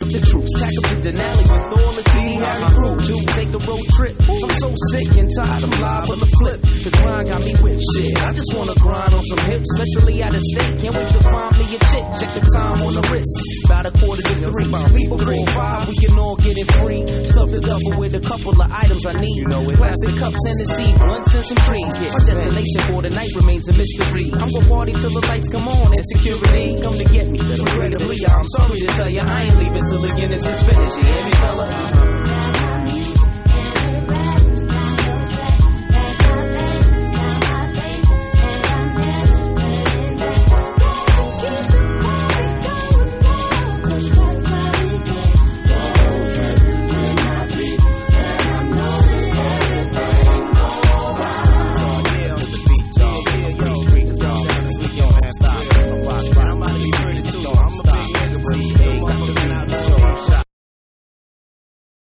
the troops. Pack up the Denali with all the tea. Harry crew to take a road trip. I'm so sick and tired, I'm live on the flip. The grind got me with shit. I just wanna grind on some hips, especially out of state. Can't wait to find me a chick. Check the time on the wrist. About 2:45. People 4-5, we can all get it free. Stuff the double with a couple of items I need. Plastic cups and the seed, blunts and some trees. My destination for the night remains a mystery. I'm gonna party till the lights come on and security come to get me. Regrettably, I'm sorry to tell you, I ain't leaving till the Guinness is finished. You hear me, fella?